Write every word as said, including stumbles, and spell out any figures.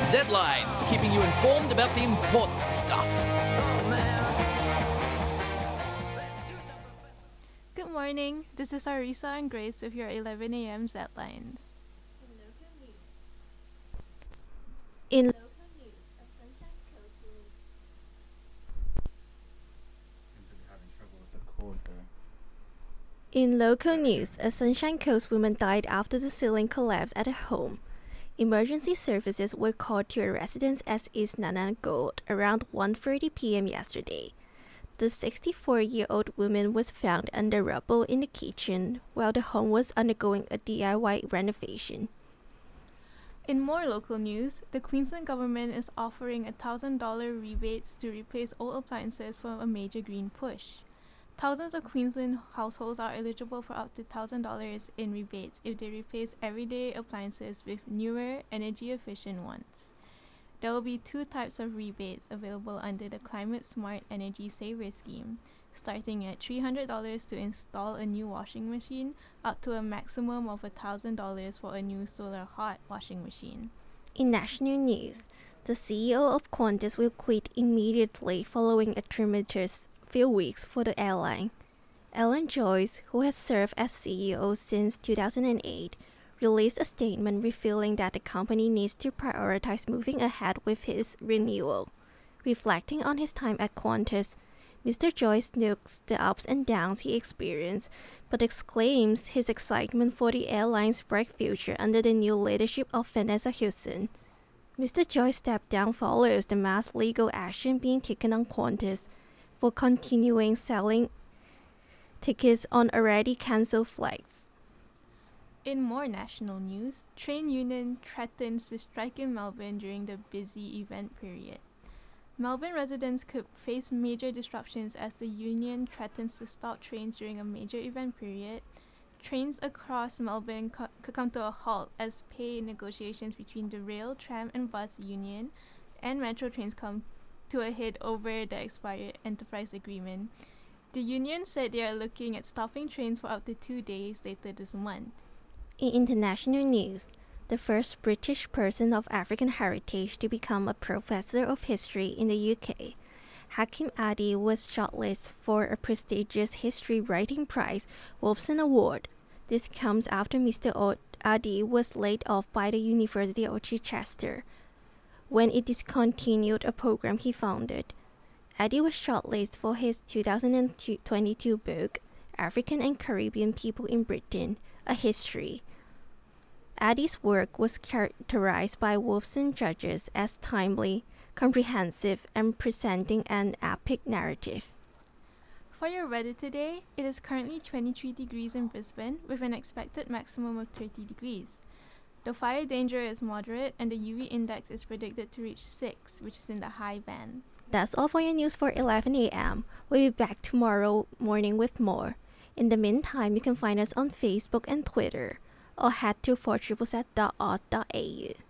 Z-Lines, keeping you informed about the important stuff. Good morning, this is Arisa and Grace with your eleven a m Z-Lines. In local news, a Sunshine Coast woman... In local news, a Sunshine Coast woman died after the ceiling collapsed at a home. Emergency services were called to a residence at East Nanango around one thirty p m yesterday. The sixty-four-year-old woman was found under rubble in the kitchen while the home was undergoing a D I Y renovation. In more local news, the Queensland government is offering one thousand dollars rebates to replace old appliances from a major green push. Thousands of Queensland households are eligible for up to one thousand dollars in rebates if they replace everyday appliances with newer, energy-efficient ones. There will be two types of rebates available under the Climate Smart Energy Saver Scheme, starting at three hundred dollars to install a new washing machine, up to a maximum of one thousand dollars for a new solar hot washing machine. In national news, the C E O of Qantas will quit immediately following a tumultuous few weeks for the airline. Alan Joyce, who has served as C E O since two thousand eight, released a statement revealing that the company needs to prioritize moving ahead with his renewal. Reflecting on his time at Qantas, Mister Joyce notes the ups and downs he experienced, but exclaims his excitement for the airline's bright future under the new leadership of Vanessa Hudson. Mister Joyce's step down follows the mass legal action being taken on Qantas for continuing selling tickets on already cancelled flights. In more national news, train union threatens to strike in Melbourne during the busy event period. Melbourne residents could face major disruptions as the union threatens to stop trains during a major event period. Trains across Melbourne co- could come to a halt as pay negotiations between the rail, tram and bus union and Metro Trains come to a head over the expired enterprise agreement. The union said they are looking at stopping trains for up to two days later this month. In international news, the first British person of African heritage to become a professor of history in the U K, Hakim Adi was shortlisted for a prestigious history writing prize, Wolfson Award. This comes after Mister Adi was laid off by the University of Chichester when it discontinued a program he founded. Adi was shortlisted for his two thousand twenty-two book, African and Caribbean People in Britain, A History. Adi's work was characterized by Wolfson judges as timely, comprehensive, and presenting an epic narrative. For your weather today, it is currently twenty-three degrees in Brisbane with an expected maximum of thirty degrees. The fire danger is moderate and the U V index is predicted to reach six, which is in the high band. That's all for your news for eleven a m We'll be back tomorrow morning with more. In the meantime, you can find us on Facebook and Twitter, or head to four triple z dot org dot a u.